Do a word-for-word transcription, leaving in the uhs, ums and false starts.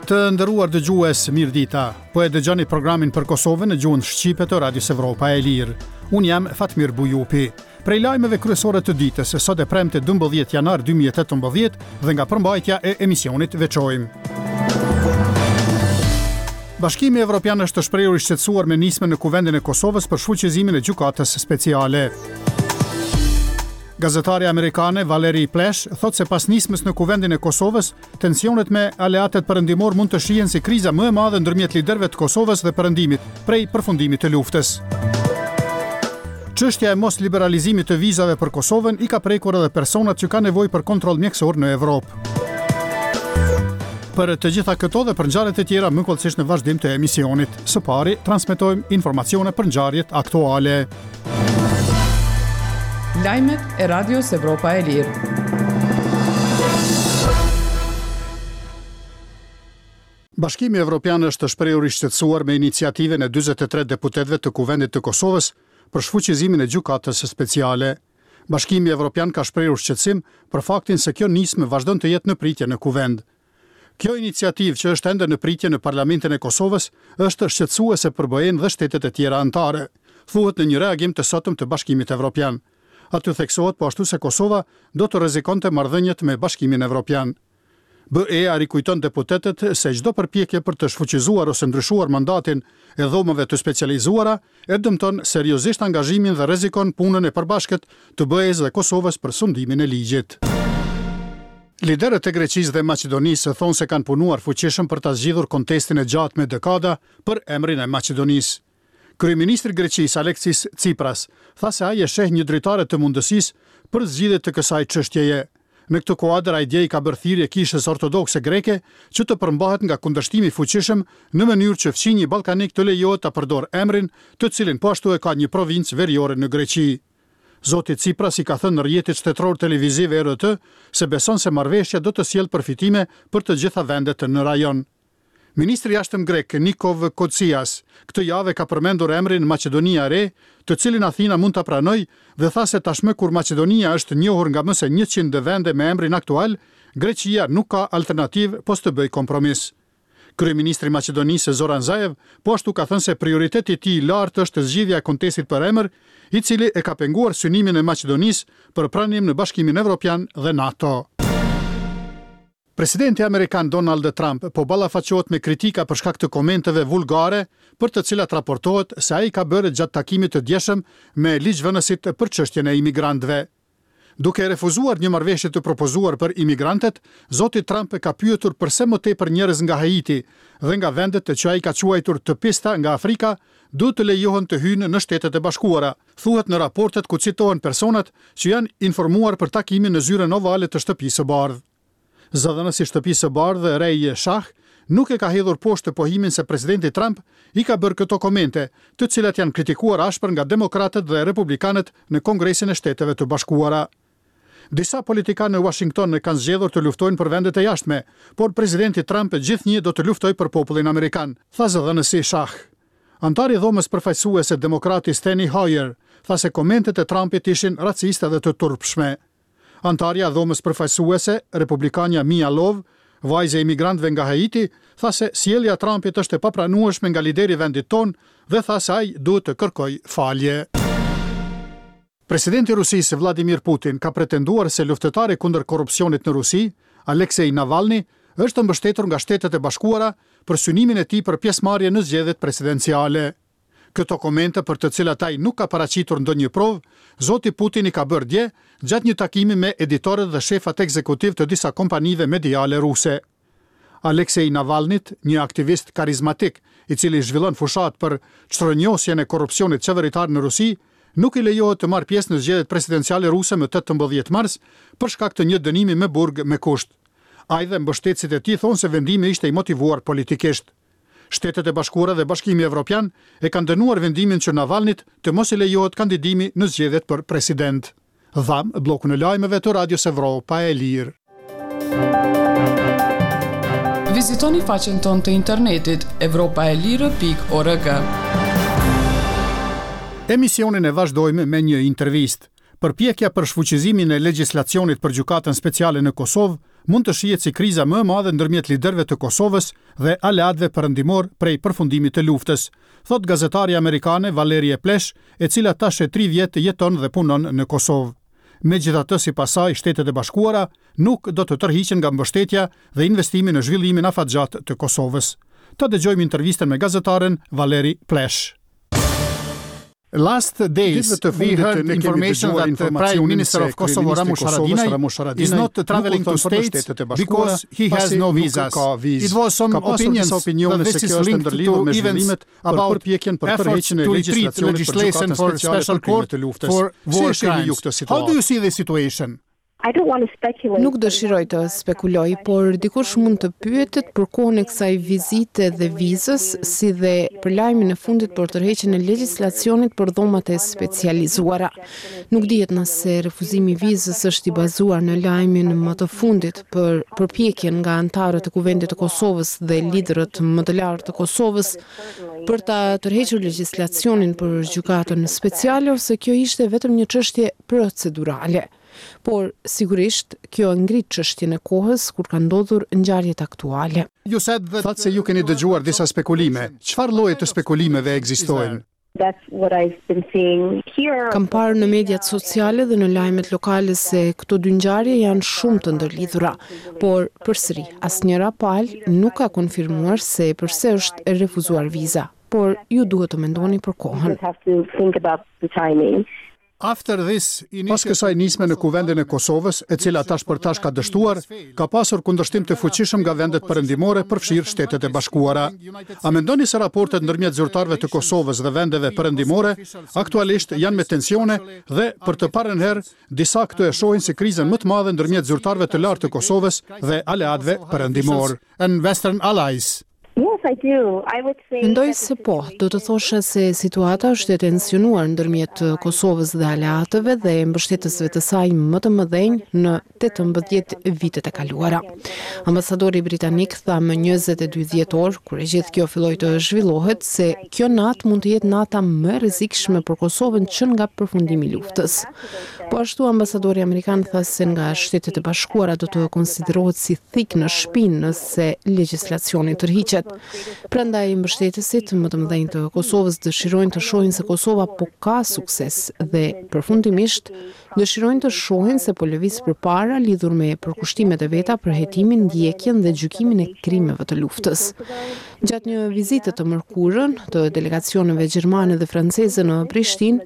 Të nderuar dëgjues, mirëdita. Po e dëgjoni programin për Kosovën në gjuhën shqipe të Radios Evropa e Lirë. Unë jam Fatmir Bujupi. Prej lajmeve kryesore të ditës, sot e premte dymbëdhjetë janar dy mijë e tetëmbëdhjetë dhe nga përmbajtja e emisionit veçojmë. Bashkimi Evropian është shprehur i shqetësuar me nismën në kuvendin e Kosovës për shfuqizimin e gjykatës speciale. Gazetare amerikane Valerie Plesh thot se pas nismës në kuvendin e Kosovës, tensionet me aleatet perëndimor mund të shihen si kriza më e madhe ndërmjet liderëve të Kosovës dhe perëndimit prej përfundimit të luftës. Çështja e mos liberalizimit të vizave për Kosovën i ka prekur edhe personat që kanë nevojë për kontroll mjekësor në Evropë. Për të gjitha këto dhe për ngjarjet e tjera më kollësisht në vazhdim të emisionit. Së pari transmetojmë informacione për ngjarjet aktuale. Lajmet e Radios Evropa e Lirë. Bashkimi Evropian është shprehur i shqetësuar me iniciativën e dyzet e tre deputetëve të Kuvendit të Kosovës për shfuqizimin e gjykatës speciale. Bashkimi Evropian ka shprehur shqetësim për faktin se kjo nismë vazhdon të jetë në pritje në kuvend. Kjo iniciativë që është ende në pritje në Parlamentin e Kosovës është shqetësuese për B E-n dhe shtetet e tjera anëtare, thuhet në një reagim të sotëm të Bashkimit Evropian. Aty theksohet po ashtu se Kosova do të rrezikonte marrëdhëniet me Bashkimin Evropian. B E-a rikujton deputetët se çdo përpjekje për të shfuqizuar ose ndryshuar mandatin e dhomave të specializuara e dëmton seriozisht angazhimin dhe rrezikon punën e përbashkët të B E-s dhe Kosovës për sundimin e ligjit. Liderët e Greqisë dhe Maqedonisë thonë se kanë punuar fuqishëm për ta zgjidhur kontestin e gjatë me dekada për emrin e Maqedonisë. Kryeministri i Greqisë Aleksis Tsipras tha se ai e sheh një dritare të mundësisë për zgjidhje të kësaj çështjeje. Në këtë kuadër ai dje i ka bërë thirrje kishës ortodokse greke që të përmbahet nga kundërshtimi i fuqishëm në mënyrë që fqinji ballkanik të lejohet ta përdorë emrin, të cilin po ashtu e ka një provincë veriore në Greqi. Zoti Tsipras i ka thënë në rrjetit shtetëror televiziv E R T se beson se marrëveshja do të sjellë përfitime për të gjitha vendet në rajon. Ministri i jashtëm grek Nikov Kotsias këtë javë ka përmendur emrin Maqedonia e Re, të cilin Athina mund ta pranojë dhe tha se tashmë kur Maqedonia është njohur nga më se njëqind vende me emrin aktual, Greqia nuk ka alternativë pos të bëjë kompromis. Kryeministri i Maqedonisë Zoran Zaev po ashtu ka thënë se prioriteti i tij i lartë është zgjidhja e kontestit për emër, i cili e ka penguar synimin e Maqedonisë për pranim në Bashkimin Evropian dhe NATO. Presidenti amerikan Donald Trump po ballafaqohet me kritika për shkak të komenteve vulgare, për të cilat raportohet se ai ka bërë gjatë takimit të djeshëm me ligjvënësit për çështjen e imigrantëve. Duke refuzuar një marrëveshje të propozuar për imigrantët, zoti Trump e ka pyetur pse më tepër njerëz nga Haiti dhe nga vendet që ai ka quajtur të pista nga Afrika duhet të lejohen të hyjnë në Shtetet e Bashkuara, thuhet në raportet ku citohen personat që janë informuar për takimin në zyrën ovale të Shtëpisë së Bardhë. Zëdhënësi i Shtëpisë së Bardhë Ray Shah nuk e ka hedhur poshtë pohimin se presidenti Trump i ka bërë këto komente, të cilat janë kritikuar ashpër nga demokratët dhe republikanët në Kongresin e Shteteve të Bashkuara. Disa politikanë në Washington kanë zgjedhur të luftojnë për vendet e jashtme, por presidenti Trump gjithnjë do të luftojë për popullin amerikan, tha zëdhënësi Shah. Antari i dhomës përfaqësuese demokrati Steny Hoyer tha se komentet e Trumpit ishin raciste dhe të turpshme. Antarja dhomës përfaqësuese, republikanja Mia Love, vajzë e imigrantëve nga Haiti, tha se sjellja e Trumpit është e papranueshme nga lideri i vendit tonë dhe tha se ai duhet të kërkojë falje. Presidenti i Rusisë Vladimir Putin ka pretenduar se luftëtari kundër korrupsionit në Rusi, Aleksej Navalny, është mbështetur nga Shtetet e Bashkuara për synimin e tij për pjesëmarrje në zgjedhjet presidenciale. Këto komente për të cilat ai nuk ka paraqitur ndonjë provë, zoti Putin i ka bërë dje gjatë një takimi me editorët dhe shefat ekzekutiv të disa kompanive mediale ruse. Aleksej Navalnyt, një aktivist karizmatik i cili zhvillon fushat për çrënjosjen e korrupsionit qeveritar në Rusi, nuk i lejohet të marrë pjesë në zgjedhjet presidenciale ruse më tetëmbëdhjetë mars për shkak të një dënimi me burg me kusht. Ai dhe mbështetësit e tij thonë se vendimi ishte i motivuar politikisht. Shtetet e Bashkuara dhe Bashkimi Evropian e kanë dënuar vendimin që Navalnyt të mos i lejohet kandidimi në zgjedhjet për president. Dham bllokun e lajmeve të Radios Evropa e Lirë. Vizitoni faqen tonë të internetit evropa e lirë pikë org. Emisionin e vazhdojmë me një intervistë. Përpjekja për shfuqizimin e legjislacionit për gjykatën speciale në Kosovë mund të shihet si kriza më e madhe ndërmjet liderëve të Kosovës dhe aleatëve perëndimor prej përfundimit të luftës, thot gazetari amerikane Valerie Plesh, e cila tash e tri vjet jeton dhe punon në Kosovë. Megjithatë, sipas saj, Shtetet e Bashkuara nuk do të tërhiqen nga mbështetja dhe investimi në zhvillimin afatgjat të Kosovës. Ta dëgjojmë intervistën me gazetaren Valerie Plesh. Last days, we heard information that the Prime Minister of Kosovo, Ramush Haradinaj, is not traveling to states because he has no visas. It was some opinions that this is linked to events about efforts to retreat legislation for special court for war crimes. How do you see the situation? I don't want to speculate. Nuk dëshiroj të spekuloj, por dikush mund të pyetet për kohën e kësaj vizite dhe vizës, si dhe për lajmin e fundit për tërheqjen e legjislacionit për dhomat e specializuara. Nuk dihet nëse refuzimi i vizës është i bazuar në lajmin më të fundit për përpjekjen nga anëtarët e Kuvendit të Kosovës dhe liderët më të lartë të Kosovës për ta tërhequr legjislacionin për gjykatën speciale, ose kjo ishte vetëm një çështje procedurale. Por sigurisht kjo ngrit çështjen e kohës kur kanë ndodhur ngjarjet aktuale. Ju thatë se ju keni dëgjuar disa spekulime. Çfarë lloje të spekulimeve ekzistojnë? That's what I've been seeing here. Kam parë në mediat sociale dhe në lajmet lokale se këto dy ngjarje janë shumë të ndërlidhura, por përsëri asnjëra palë nuk ka konfirmuar se pse është e refuzuar viza, por ju duhet të mendoni për kohën. You have to think about the timing. After this, pas kësaj nisme në Kuvendin e Kosovës, e cila tash për tash ka dështuar, ka pasur kundërshtim të fuqishëm nga vendet perëndimore, përfshirë Shtetet e Bashkuara. A mendoni se raportet ndërmjet zyrtarëve të Kosovës dhe vendeve perëndimore aktualisht janë me tensione dhe për të parën herë disa këto e shohin si krizën më të madhe ndërmjet zyrtarëve të lartë të Kosovës dhe aleatëve perëndimor. And Western allies. Yes, I do. I would say Mendoj se po, do të thosha se situata është e tensionuar ndërmjet Kosovës dhe aleatëve dhe mbështetësve të saj më të mëdhenj në tetëmbëdhjetë vitet e kaluara. Ambasadori britanik tha më njëzet e dy dhjetor, kur e gjithë kjo filloi të zhvillohet, se kjo natë mund të jetë nata më e rrezikshme për Kosovën që nga përfundimi i luftës. Po ashtu ambasadori amerikan tha se nga Shtetet e Bashkuara do të konsiderohet si thik në shpinë nëse legjislacioni tërhiqet. Prandaj mbështetësit më të mëdhenj të Kosovës dëshirojnë të shohin se Kosova po ka sukses dhe përfundimisht dëshirojnë të shohin se po lëviz përpara lidhur me përkushtimet e veta për hetimin, ndjekjen dhe gjykimin e krimeve të luftës. Gjatë një vizite të mërkurën të delegacioneve gjermane dhe franceze në Prishtinë,